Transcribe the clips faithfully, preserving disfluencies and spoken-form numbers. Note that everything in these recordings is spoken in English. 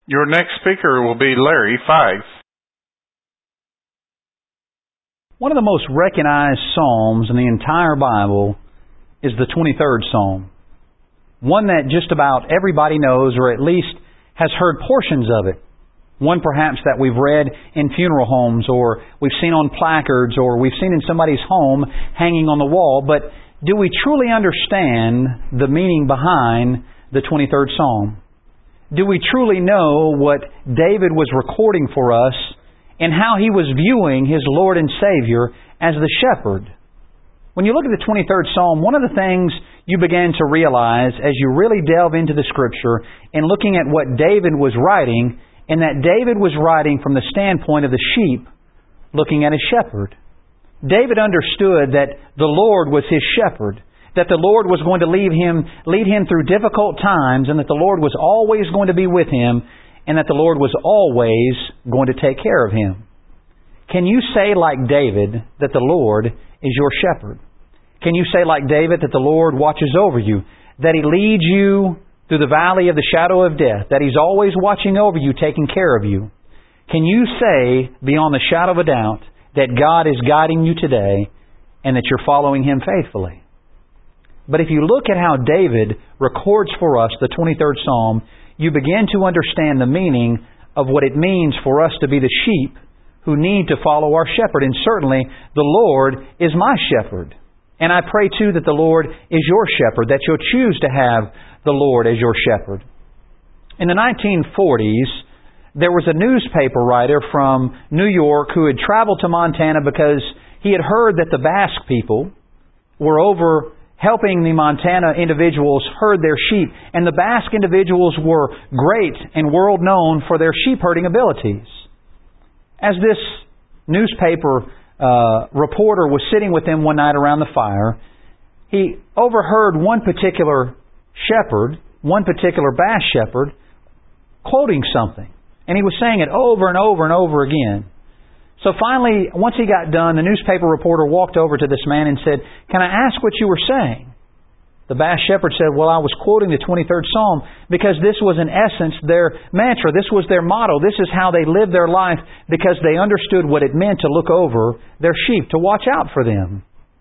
Your next speaker will be Larry Fife. One of the most recognized psalms in the entire Bible is the twenty-third Psalm. One that just about everybody knows, or at least has heard portions of it. One perhaps that we've read in funeral homes, or we've seen on placards, or we've seen in somebody's home hanging on the wall. But do we truly understand the meaning behind the twenty-third Psalm? Do we truly know what David was recording for us and how he was viewing his Lord and Savior as the shepherd? When you look at the twenty-third Psalm, one of the things you began to realize as you really delve into the Scripture and looking at what David was writing, and that David was writing from the standpoint of the sheep looking at a shepherd. David understood that the Lord was his shepherd, that the Lord was going to lead him, lead him through difficult times, and that the Lord was always going to be with him, and that the Lord was always going to take care of him. Can you say like David that the Lord is your shepherd? Can you say like David that the Lord watches over you, that He leads you through the valley of the shadow of death, that He's always watching over you, taking care of you? Can you say beyond the shadow of a doubt that God is guiding you today and that you're following Him faithfully? But if you look at how David records for us the twenty-third Psalm, you begin to understand the meaning of what it means for us to be the sheep who need to follow our shepherd. And certainly, the Lord is my shepherd. And I pray too that the Lord is your shepherd, that you'll choose to have the Lord as your shepherd. In the nineteen forties, there was a newspaper writer from New York who had traveled to Montana because he had heard that the Basque people were over helping the Montana individuals herd their sheep. And the Basque individuals were great and world known for their sheep herding abilities. As this newspaper uh, reporter was sitting with them one night around the fire, he overheard one particular shepherd, one particular Basque shepherd, quoting something. And he was saying it over and over and over again. So finally, once he got done, the newspaper reporter walked over to this man and said, "Can I ask what you were saying?" The Basque shepherd said, "Well, I was quoting the twenty-third Psalm because this was in essence their mantra. This was their motto. This is how they lived their life because they understood what it meant to look over their sheep, to watch out for them."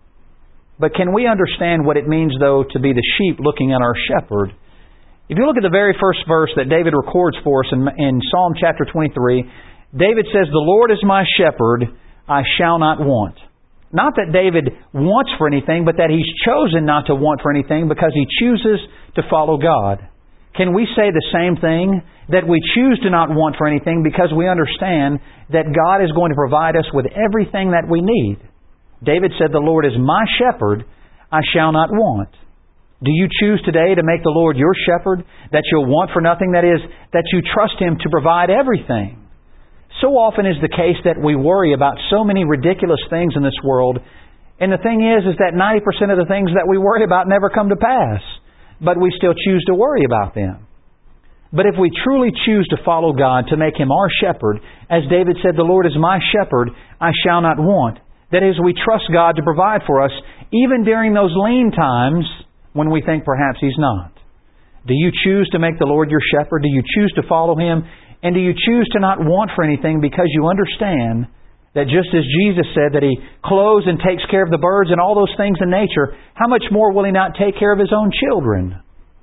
But can we understand what it means, though, to be the sheep looking at our shepherd? If you look at the very first verse that David records for us in, in Psalm chapter twenty-three, David says, "The Lord is my shepherd, I shall not want." Not that David wants for anything, but that he's chosen not to want for anything because he chooses to follow God. Can we say the same thing? That we choose to not want for anything because we understand that God is going to provide us with everything that we need. David said, "The Lord is my shepherd, I shall not want." Do you choose today to make the Lord your shepherd, that you'll want for nothing? That is, that you trust Him to provide everything. So often is the case that we worry about so many ridiculous things in this world. And the thing is, is that ninety percent of the things that we worry about never come to pass. But we still choose to worry about them. But if we truly choose to follow God, to make Him our shepherd, as David said, "The Lord is my shepherd, I shall not want." That is, we trust God to provide for us, even during those lean times when we think perhaps He's not. Do you choose to make the Lord your shepherd? Do you choose to follow Him? And do you choose to not want for anything because you understand that just as Jesus said that He clothes and takes care of the birds and all those things in nature, how much more will He not take care of His own children?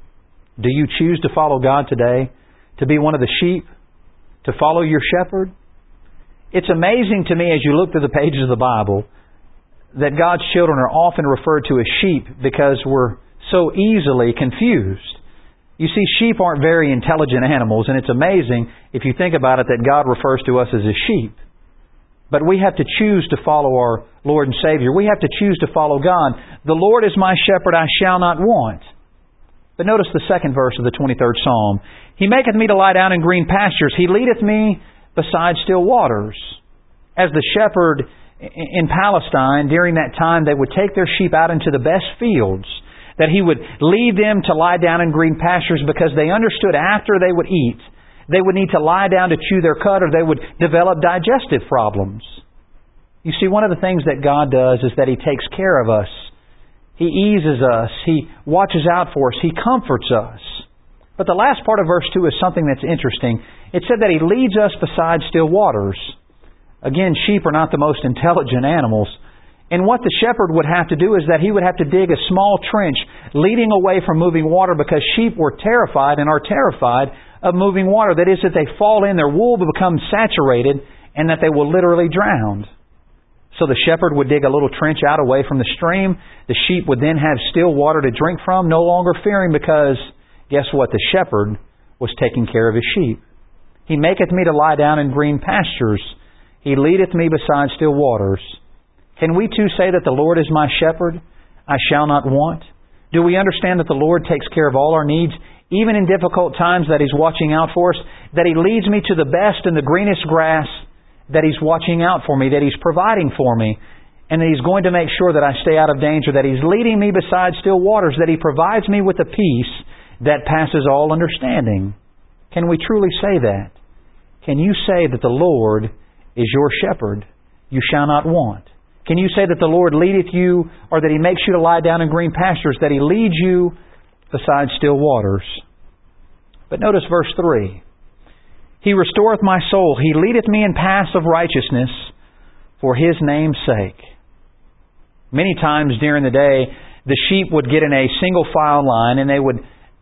Do you choose to follow God today? To be one of the sheep? To follow your shepherd? It's amazing to me as you look through the pages of the Bible that God's children are often referred to as sheep because we're so easily confused. You see, sheep aren't very intelligent animals, and it's amazing if you think about it that God refers to us as a sheep. But we have to choose to follow our Lord and Savior. We have to choose to follow God. "The Lord is my shepherd, I shall not want." But notice the second verse of the twenty-third Psalm. "He maketh me to lie down in green pastures. He leadeth me beside still waters." As the shepherd in Palestine, during that time, they would take their sheep out into the best fields, that He would lead them to lie down in green pastures because they understood after they would eat, they would need to lie down to chew their cud or they would develop digestive problems. You see, one of the things that God does is that He takes care of us. He eases us. He watches out for us. He comforts us. But the last part of verse two is something that's interesting. It said that He leads us beside still waters. Again, sheep are not the most intelligent animals. And what the shepherd would have to do is that he would have to dig a small trench leading away from moving water, because sheep were terrified and are terrified of moving water. That is, that they fall in, their wool will become saturated, and that they will literally drown. So the shepherd would dig a little trench out away from the stream. The sheep would then have still water to drink from, no longer fearing, because guess what? The shepherd was taking care of his sheep. He maketh me to lie down in green pastures. He leadeth me beside still waters. Can we too say that the Lord is my shepherd? I shall not want. Do we understand that the Lord takes care of all our needs, even in difficult times, that He's watching out for us, that He leads me to the best and the greenest grass, that He's watching out for me, that He's providing for me, and that He's going to make sure that I stay out of danger, that He's leading me beside still waters, that He provides me with a peace that passes all understanding? Can we truly say that? Can you say that the Lord is your shepherd? You shall not want. Can you say that the Lord leadeth you, or that He makes you to lie down in green pastures, that He leads you beside still waters? But notice verse three. He restoreth my soul. He leadeth me in paths of righteousness for His name's sake. Many times during the day, the sheep would get in a single file line, and they would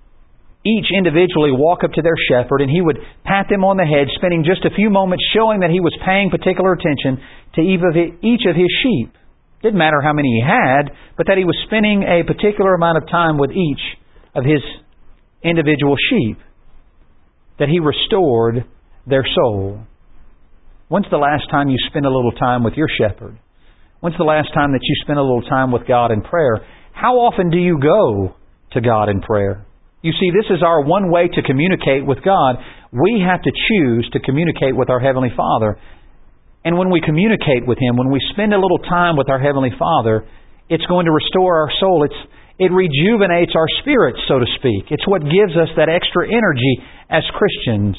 each individually walk up to their shepherd, and he would pat them on the head, spending just a few moments showing that he was paying particular attention to each of his sheep. Didn't matter how many he had, but that he was spending a particular amount of time with each of his individual sheep. That he restored their soul. When's the last time you spent a little time with your shepherd? When's the last time that you spent a little time with God in prayer? How often do you go to God in prayer? You see, this is our one way to communicate with God. We have to choose to communicate with our Heavenly Father. And when we communicate with Him, when we spend a little time with our Heavenly Father, it's going to restore our soul. It's, it rejuvenates our spirits, so to speak. It's what gives us that extra energy as Christians.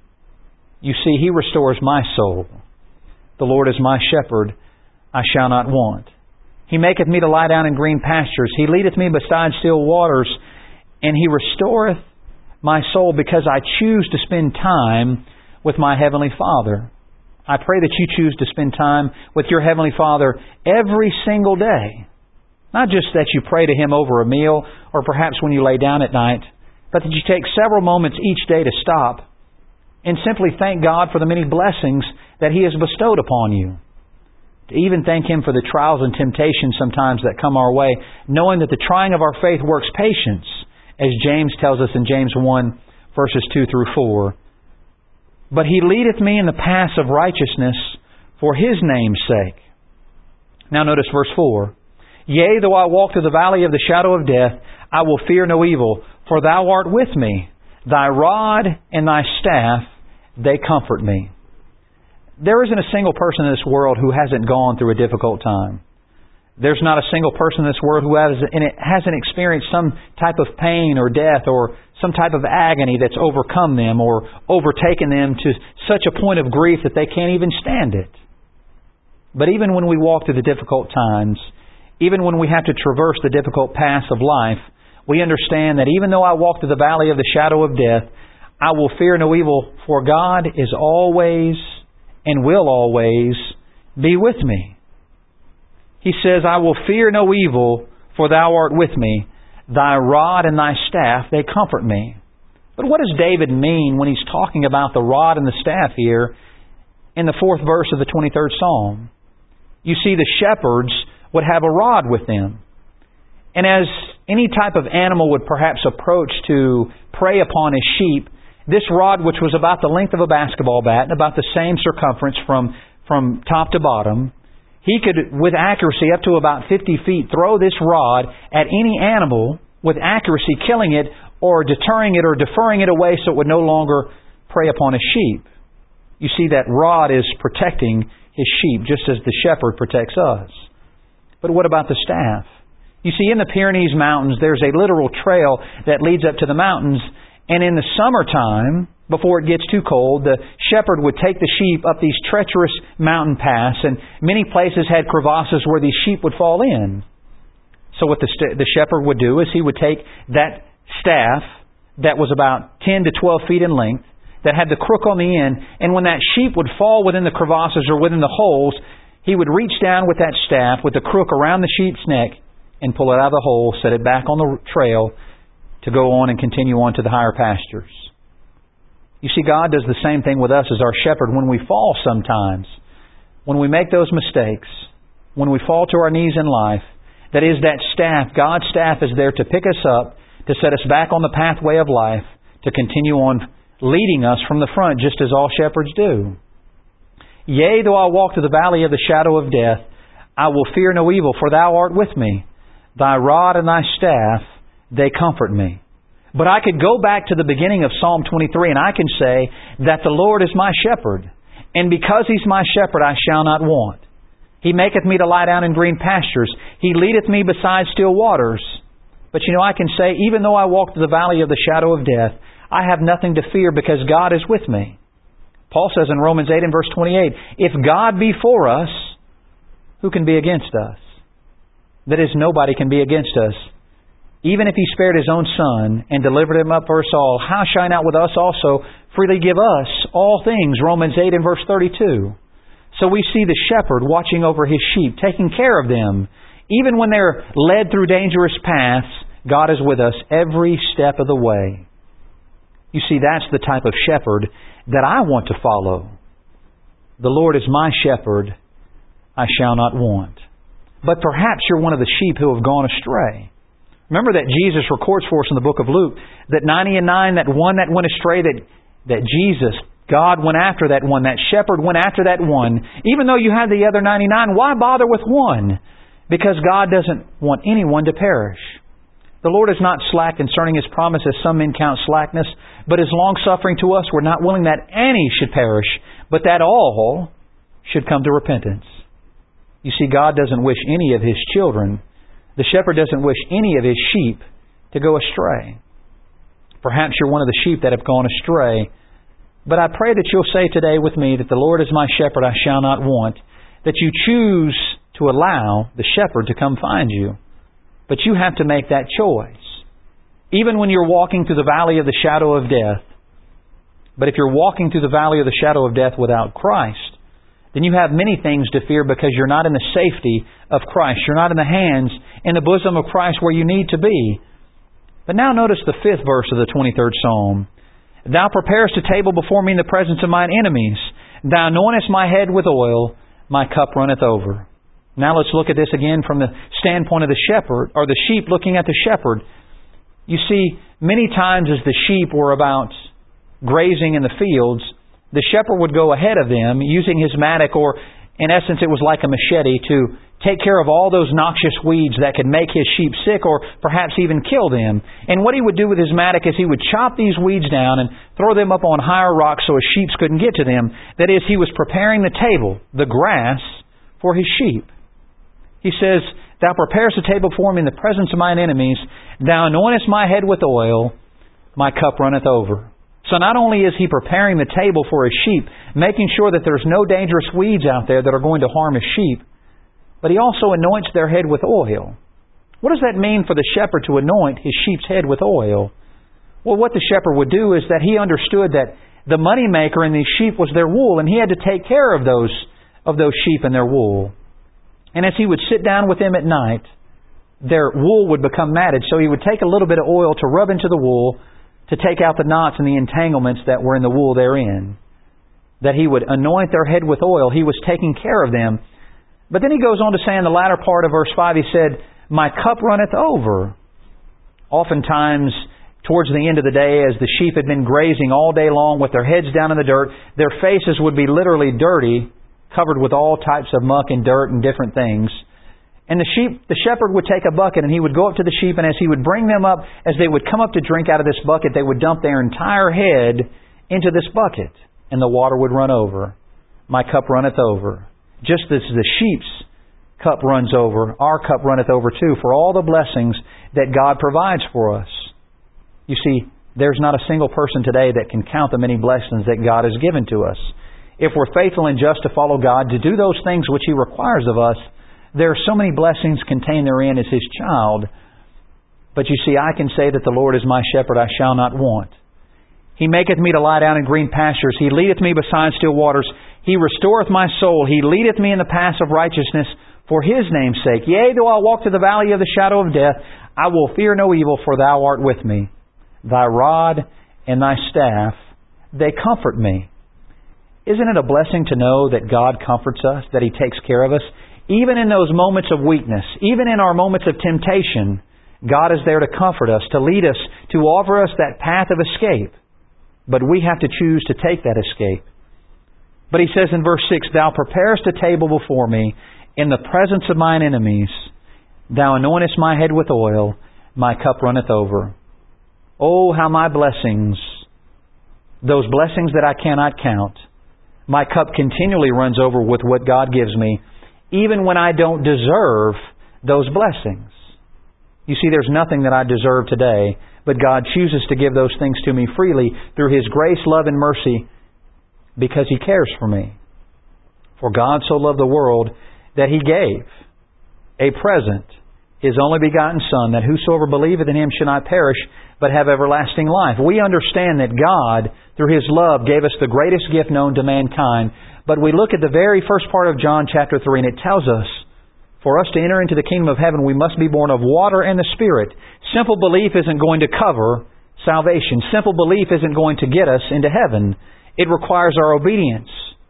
You see, He restores my soul. The Lord is my shepherd, I shall not want. He maketh me to lie down in green pastures. He leadeth me beside still waters. And He restoreth my soul, because I choose to spend time with my Heavenly Father. I pray that you choose to spend time with your Heavenly Father every single day. Not just that you pray to Him over a meal, or perhaps when you lay down at night, but that you take several moments each day to stop and simply thank God for the many blessings that He has bestowed upon you. To even thank Him for the trials and temptations sometimes that come our way, knowing that the trying of our faith works patience, as James tells us in James one, verses two through four. But He leadeth me in the paths of righteousness for His name's sake. Now notice verse four. Yea, though I walk through the valley of the shadow of death, I will fear no evil, for Thou art with me. Thy rod and Thy staff, they comfort me. There isn't a single person in this world who hasn't gone through a difficult time. There's not a single person in this world who has, and it hasn't experienced some type of pain or death or some type of agony that's overcome them or overtaken them to such a point of grief that they can't even stand it. But even when we walk through the difficult times, even when we have to traverse the difficult paths of life, we understand that even though I walk through the valley of the shadow of death, I will fear no evil, for God is always and will always be with me. He says, I will fear no evil, for Thou art with me. Thy rod and Thy staff, they comfort me. But what does David mean when he's talking about the rod and the staff here in the fourth verse of the twenty-third Psalm? You see, the shepherds would have a rod with them. And as any type of animal would perhaps approach to prey upon his sheep, this rod, which was about the length of a basketball bat and about the same circumference from, from top to bottom, he could, with accuracy up to about fifty feet, throw this rod at any animal with accuracy, killing it or deterring it or deferring it away so it would no longer prey upon a sheep. You see, that rod is protecting his sheep just as the shepherd protects us. But what about the staff? You see, in the Pyrenees Mountains, there's a literal trail that leads up to the mountains. And in the summertime, before it gets too cold, the shepherd would take the sheep up these treacherous mountain paths, and many places had crevasses where these sheep would fall in. So what the, st- the shepherd would do is he would take that staff, that was about ten to twelve feet in length, that had the crook on the end, and when that sheep would fall within the crevasses or within the holes, he would reach down with that staff with the crook around the sheep's neck and pull it out of the hole, set it back on the trail to go on and continue on to the higher pastures. You see, God does the same thing with us as our shepherd when we fall sometimes. When we make those mistakes, when we fall to our knees in life, that is that staff, God's staff is there to pick us up, to set us back on the pathway of life, to continue on leading us from the front, just as all shepherds do. Yea, though I walk through the valley of the shadow of death, I will fear no evil, for Thou art with me. Thy rod and Thy staff, they comfort me. But I could go back to the beginning of Psalm twenty-three, and I can say that the Lord is my shepherd. And because He's my shepherd, I shall not want. He maketh me to lie down in green pastures. He leadeth me beside still waters. But you know, I can say, even though I walk through the valley of the shadow of death, I have nothing to fear because God is with me. Paul says in Romans eight and verse twenty-eight, if God be for us, who can be against us? That is, nobody can be against us. Even if He spared His own Son and delivered Him up for us all, how shall He not with us also freely give us all things? Romans eight and verse thirty-two. So we see the shepherd watching over His sheep, taking care of them. Even when they're led through dangerous paths, God is with us every step of the way. You see, that's the type of shepherd that I want to follow. The Lord is my shepherd, I shall not want. But perhaps you're one of the sheep who have gone astray. Remember that Jesus records for us in the book of Luke that ninety and nine, that one that went astray, that, that Jesus, God went after that one, that shepherd went after that one. Even though you had the other ninety-nine, why bother with one? Because God doesn't want anyone to perish. The Lord is not slack concerning His promise, as some men count slackness, but is long-suffering to us. We're not willing that any should perish, but that all should come to repentance. You see, God doesn't wish any of His children, the shepherd doesn't wish any of His sheep to go astray. Perhaps you're one of the sheep that have gone astray, but I pray that you'll say today with me that the Lord is my shepherd, I shall not want, that you choose to allow the shepherd to come find you. But you have to make that choice. Even when you're walking through the valley of the shadow of death. But if you're walking through the valley of the shadow of death without Christ, then you have many things to fear because you're not in the safety of Christ. You're not in the hands, in the bosom of Christ where you need to be. But now notice the fifth verse of the twenty-third Psalm. Thou preparest a table before me in the presence of mine enemies. Thou anointest my head with oil. My cup runneth over. Now let's look at this again from the standpoint of the shepherd, or the sheep looking at the shepherd. You see, many times as the sheep were about grazing in the fields, the shepherd would go ahead of them using his mattock, or in essence it was like a machete, to take care of all those noxious weeds that could make his sheep sick or perhaps even kill them. And what he would do with his mattock is he would chop these weeds down and throw them up on higher rocks so his sheep couldn't get to them. That is, he was preparing the table, the grass, for his sheep. He says, Thou preparest a table for me in the presence of mine enemies. Thou anointest my head with oil. My cup runneth over. So not only is he preparing the table for his sheep, making sure that there's no dangerous weeds out there that are going to harm his sheep, but he also anoints their head with oil. What does that mean for the shepherd to anoint his sheep's head with oil? Well, what the shepherd would do is that he understood that the money maker in these sheep was their wool, and he had to take care of those, of those sheep and their wool. And as he would sit down with them at night, their wool would become matted. So he would take a little bit of oil to rub into the wool to take out the knots and the entanglements that were in the wool therein. That he would anoint their head with oil. He was taking care of them. But then he goes on to say in the latter part of verse five, he said, My cup runneth over. Oftentimes, towards the end of the day, as the sheep had been grazing all day long with their heads down in the dirt, their faces would be literally dirty, covered with all types of muck and dirt and different things. And the sheep, the shepherd would take a bucket and he would go up to the sheep, and as he would bring them up, as they would come up to drink out of this bucket, they would dump their entire head into this bucket, and the water would run over. My cup runneth over. Just as the sheep's cup runs over, our cup runneth over too, for all the blessings that God provides for us. You see, there's not a single person today that can count the many blessings that God has given to us. If we're faithful and just to follow God, to do those things which He requires of us, there are so many blessings contained therein as His child. But you see, I can say that the Lord is my shepherd, I shall not want. He maketh me to lie down in green pastures. He leadeth me beside still waters. He restoreth my soul. He leadeth me in the paths of righteousness for His name's sake. Yea, though I walk through the valley of the shadow of death, I will fear no evil, for Thou art with me. Thy rod and Thy staff, they comfort me. Isn't it a blessing to know that God comforts us, that He takes care of us? Even in those moments of weakness, even in our moments of temptation, God is there to comfort us, to lead us, to offer us that path of escape. But we have to choose to take that escape. But He says in verse six, Thou preparest a table before me in the presence of mine enemies. Thou anointest my head with oil, my cup runneth over. Oh, how my blessings, those blessings that I cannot count, my cup continually runs over with what God gives me, even when I don't deserve those blessings. You see, there's nothing that I deserve today, but God chooses to give those things to me freely through His grace, love, and mercy because He cares for me. For God so loved the world that He gave a present, His only begotten Son, that whosoever believeth in Him should not perish, but have everlasting life. We understand that God, through His love, gave us the greatest gift known to mankind. But we look at the very first part of John chapter three, and it tells us, for us to enter into the kingdom of heaven, we must be born of water and the Spirit. Simple belief isn't going to cover salvation. Simple belief isn't going to get us into heaven. It requires our obedience,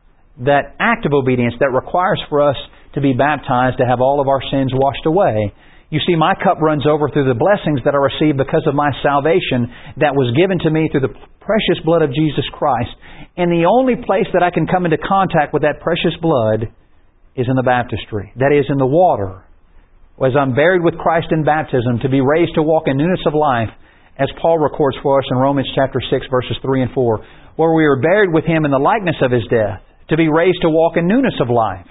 that act of obedience that requires for us to be baptized, to have all of our sins washed away. You see, my cup runs over through the blessings that I received because of my salvation that was given to me through the precious blood of Jesus Christ. And the only place that I can come into contact with that precious blood is in the baptistry. That is, in the water. As I'm buried with Christ in baptism, to be raised to walk in newness of life, as Paul records for us in Romans chapter six, verses three and four, where we were buried with Him in the likeness of His death, to be raised to walk in newness of life.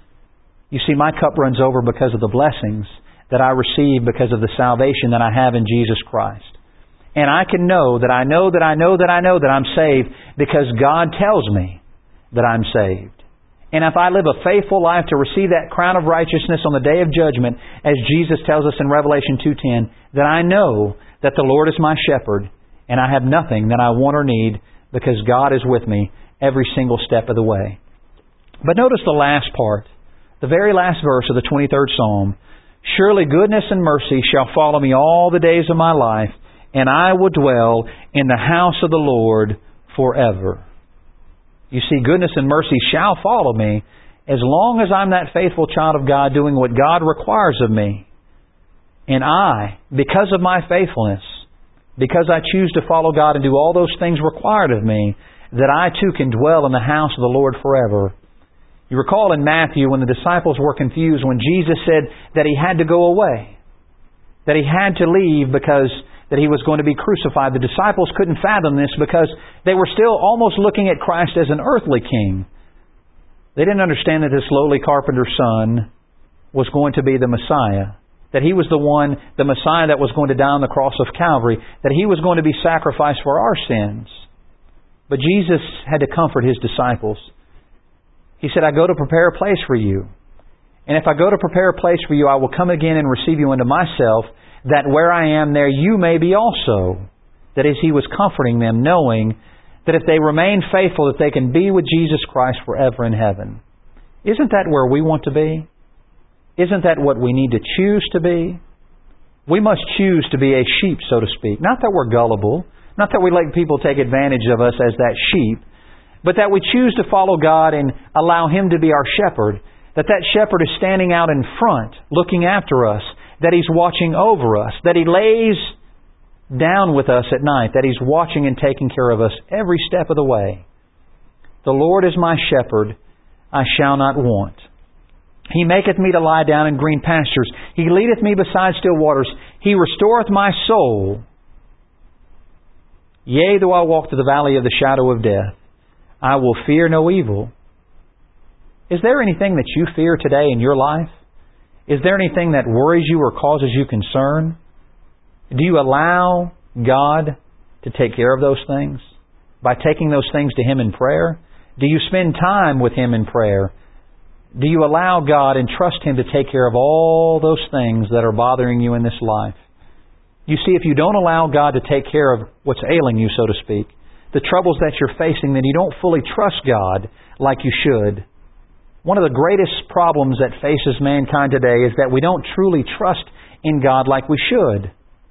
You see, my cup runs over because of the blessings that I receive because of the salvation that I have in Jesus Christ. And I can know that I know that I know that I know that I'm saved because God tells me that I'm saved. And if I live a faithful life to receive that crown of righteousness on the day of judgment, as Jesus tells us in Revelation two ten, then I know that the Lord is my shepherd and I have nothing that I want or need because God is with me every single step of the way. But notice the last part, the very last verse of the twenty-third Psalm. Surely goodness and mercy shall follow me all the days of my life, and I will dwell in the house of the Lord forever. You see, goodness and mercy shall follow me as long as I'm that faithful child of God doing what God requires of me. And I, because of my faithfulness, because I choose to follow God and do all those things required of me, that I too can dwell in the house of the Lord forever. You recall in Matthew when the disciples were confused when Jesus said that He had to go away, that He had to leave because that He was going to be crucified. The disciples couldn't fathom this because they were still almost looking at Christ as an earthly king. They didn't understand that this lowly carpenter's son was going to be the Messiah, that He was the one, the Messiah that was going to die on the cross of Calvary, that He was going to be sacrificed for our sins. But Jesus had to comfort His disciples. He said, I go to prepare a place for you. And if I go to prepare a place for you, I will come again and receive you unto myself, that where I am, there you may be also. That is, He was comforting them, knowing that if they remain faithful, that they can be with Jesus Christ forever in heaven. Isn't that where we want to be? Isn't that what we need to choose to be? We must choose to be a sheep, so to speak. Not that we're gullible, not that we let people take advantage of us as that sheep, but that we choose to follow God and allow Him to be our shepherd, that that shepherd is standing out in front, looking after us, that He's watching over us, that He lays down with us at night, that He's watching and taking care of us every step of the way. The Lord is my shepherd, I shall not want. He maketh me to lie down in green pastures. He leadeth me beside still waters. He restoreth my soul. Yea, though I walk through the valley of the shadow of death, I will fear no evil. Is there anything that you fear today in your life? Is there anything that worries you or causes you concern? Do you allow God to take care of those things by taking those things to Him in prayer? Do you spend time with Him in prayer? Do you allow God and trust Him to take care of all those things that are bothering you in this life? You see, if you don't allow God to take care of what's ailing you, so to speak, the troubles that you're facing, then you don't fully trust God like you should. One of the greatest problems that faces mankind today is that we don't truly trust in God like we should.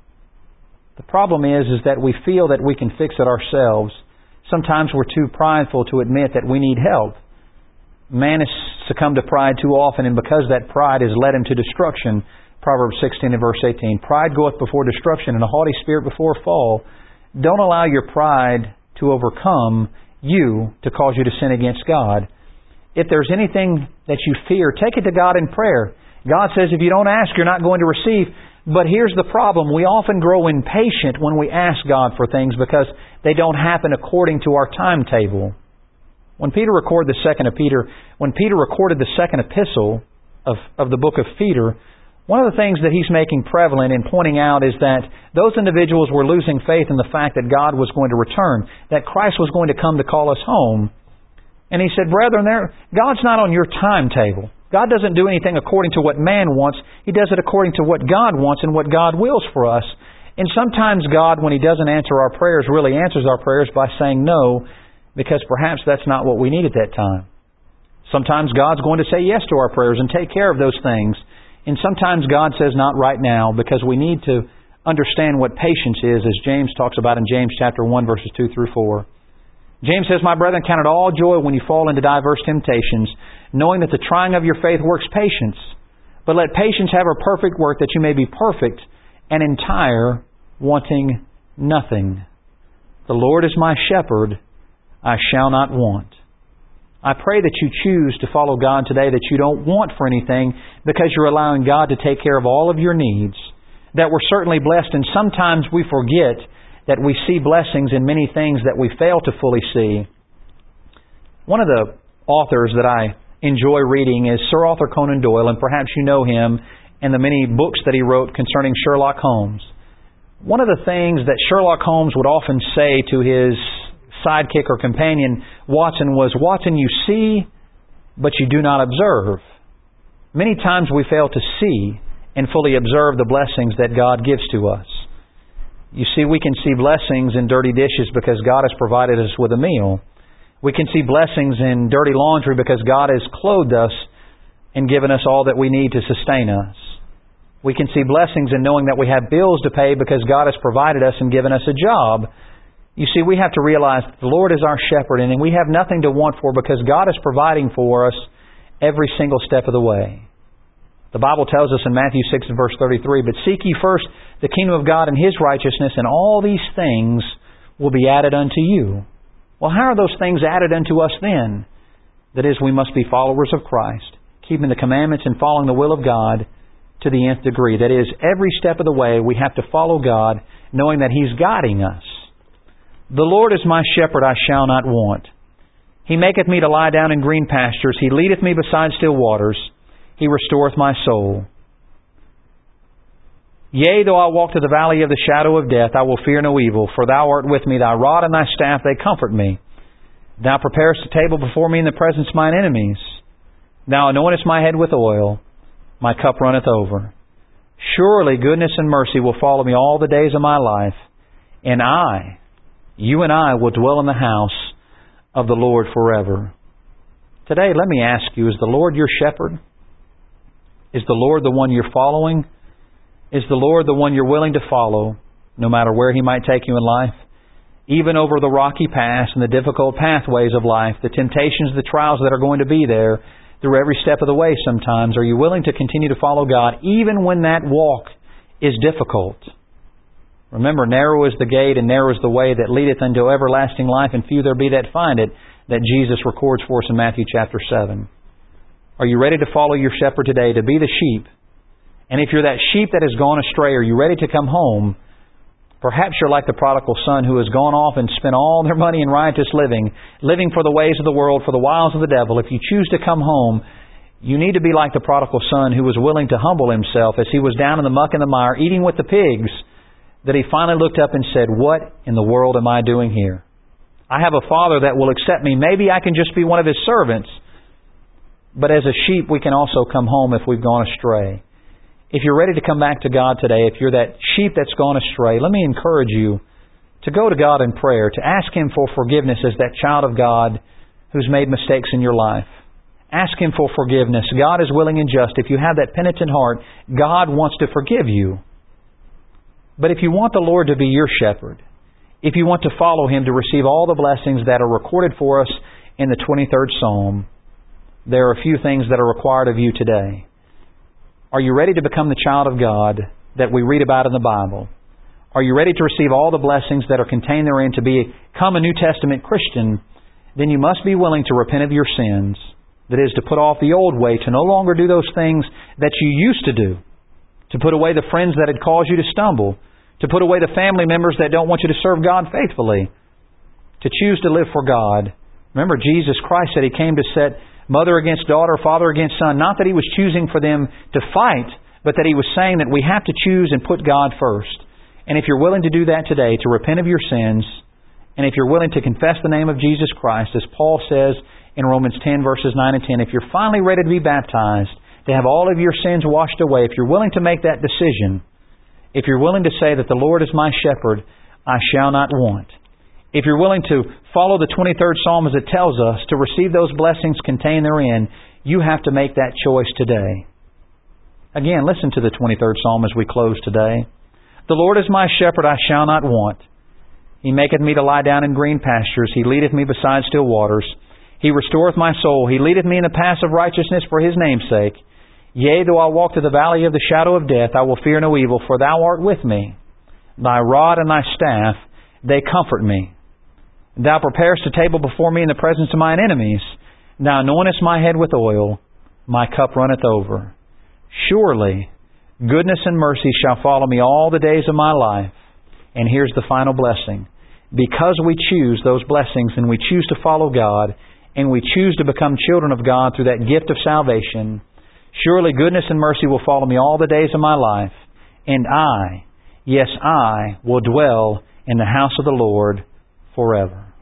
The problem is, is that we feel that we can fix it ourselves. Sometimes we're too prideful to admit that we need help. Man has succumbed to pride too often, and because that pride has led him to destruction, Proverbs sixteen and verse eighteen, pride goeth before destruction, and a haughty spirit before a fall. Don't allow your pride to overcome you to cause you to sin against God. If there's anything that you fear, take it to God in prayer. God says if you don't ask, you're not going to receive. But here's the problem. We often grow impatient when we ask God for things because they don't happen according to our timetable. When Peter recorded the second of Peter, when Peter recorded the second epistle of, of the book of Peter, one of the things that he's making prevalent in pointing out is that those individuals were losing faith in the fact that God was going to return, that Christ was going to come to call us home. And he said, brethren, there, God's not on your timetable. God doesn't do anything according to what man wants. He does it according to what God wants and what God wills for us. And sometimes God, when He doesn't answer our prayers, really answers our prayers by saying no, because perhaps that's not what we need at that time. Sometimes God's going to say yes to our prayers and take care of those things. And sometimes God says not right now, because we need to understand what patience is, as James talks about in James chapter one, verses two through four. James says, my brethren, count it all joy when you fall into diverse temptations, knowing that the trying of your faith works patience. But let patience have her perfect work, that you may be perfect and entire, wanting nothing. The Lord is my shepherd, I shall not want. I pray that you choose to follow God today, that you don't want for anything because you're allowing God to take care of all of your needs, that we're certainly blessed, and sometimes we forget that we see blessings in many things that we fail to fully see. One of the authors that I enjoy reading is Sir Arthur Conan Doyle, and perhaps you know him and the many books that he wrote concerning Sherlock Holmes. One of the things that Sherlock Holmes would often say to his sidekick or companion, Watson, was, Watson, you see, but you do not observe. Many times we fail to see and fully observe the blessings that God gives to us. You see, we can see blessings in dirty dishes because God has provided us with a meal. We can see blessings in dirty laundry because God has clothed us and given us all that we need to sustain us. We can see blessings in knowing that we have bills to pay because God has provided us and given us a job. You see, we have to realize that the Lord is our shepherd, and we have nothing to want for because God is providing for us every single step of the way. The Bible tells us in Matthew six and verse thirty-three, but seek ye first the kingdom of God and His righteousness, and all these things will be added unto you. Well, how are those things added unto us then? That is, we must be followers of Christ, keeping the commandments and following the will of God to the nth degree. That is, every step of the way we have to follow God, knowing that He's guiding us. The Lord is my shepherd, I shall not want. He maketh me to lie down in green pastures. He leadeth me beside still waters. He restoreth my soul. Yea, though I walk to the valley of the shadow of death, I will fear no evil, for Thou art with me. Thy rod and Thy staff, they comfort me. Thou preparest a table before me in the presence of mine enemies. Thou anointest my head with oil. My cup runneth over. Surely goodness and mercy will follow me all the days of my life, and I, you and I, will dwell in the house of the Lord forever. Today, let me ask you, is the Lord your shepherd? Is the Lord the one you're following? Is the Lord the one you're willing to follow, no matter where He might take you in life? Even over the rocky paths and the difficult pathways of life, the temptations, the trials that are going to be there, through every step of the way sometimes, are you willing to continue to follow God, even when that walk is difficult? Remember, narrow is the gate and narrow is the way that leadeth unto everlasting life, and few there be that find it, that Jesus records for us in Matthew chapter seven. Are you ready to follow your shepherd today, to be the sheep? And if you're that sheep that has gone astray, are you ready to come home? Perhaps you're like the prodigal son who has gone off and spent all their money in riotous living, living for the ways of the world, for the wiles of the devil. If you choose to come home, you need to be like the prodigal son who was willing to humble himself as he was down in the muck and the mire, eating with the pigs, that he finally looked up and said, what in the world am I doing here? I have a Father that will accept me. Maybe I can just be one of His servants. But as a sheep, we can also come home if we've gone astray. if you're ready to come back to God today, if you're that sheep that's gone astray, let me encourage you to go to God in prayer, to ask Him for forgiveness as that child of God who's made mistakes in your life. Ask Him for forgiveness. God is willing and just. If you have that penitent heart, God wants to forgive you. But if you want the Lord to be your shepherd, if you want to follow Him to receive all the blessings that are recorded for us in the twenty-third Psalm, there are a few things that are required of you today. Are you ready to become the child of God that we read about in the Bible? Are you ready to receive all the blessings that are contained therein to become a New Testament Christian? Then you must be willing to repent of your sins. That is, to put off the old way, to no longer do those things that you used to do. To put away the friends that had caused you to stumble. To put away the family members that don't want you to serve God faithfully. To choose to live for God. Remember, Jesus Christ said He came to set mother against daughter, father against son. Not that He was choosing for them to fight, but that He was saying that we have to choose and put God first. And if you're willing to do that today, to repent of your sins, and if you're willing to confess the name of Jesus Christ, as Paul says in Romans ten, verses nine and ten, if you're finally ready to be baptized, to have all of your sins washed away, if you're willing to make that decision, if you're willing to say that the Lord is my shepherd, I shall not want. If you're willing to follow the twenty-third Psalm as it tells us, to receive those blessings contained therein, you have to make that choice today. Again, listen to the twenty-third Psalm as we close today. The Lord is my shepherd, I shall not want. He maketh me to lie down in green pastures. He leadeth me beside still waters. He restoreth my soul. He leadeth me in the paths of righteousness for His name's sake. Yea, though I walk through the valley of the shadow of death, I will fear no evil, for Thou art with me. Thy rod and Thy staff, they comfort me. Thou preparest a table before me in the presence of mine enemies. Thou anointest my head with oil. My cup runneth over. Surely goodness and mercy shall follow me all the days of my life. And here's the final blessing. Because we choose those blessings and we choose to follow God and we choose to become children of God through that gift of salvation, surely goodness and mercy will follow me all the days of my life. And I, yes, I, will dwell in the house of the Lord forever.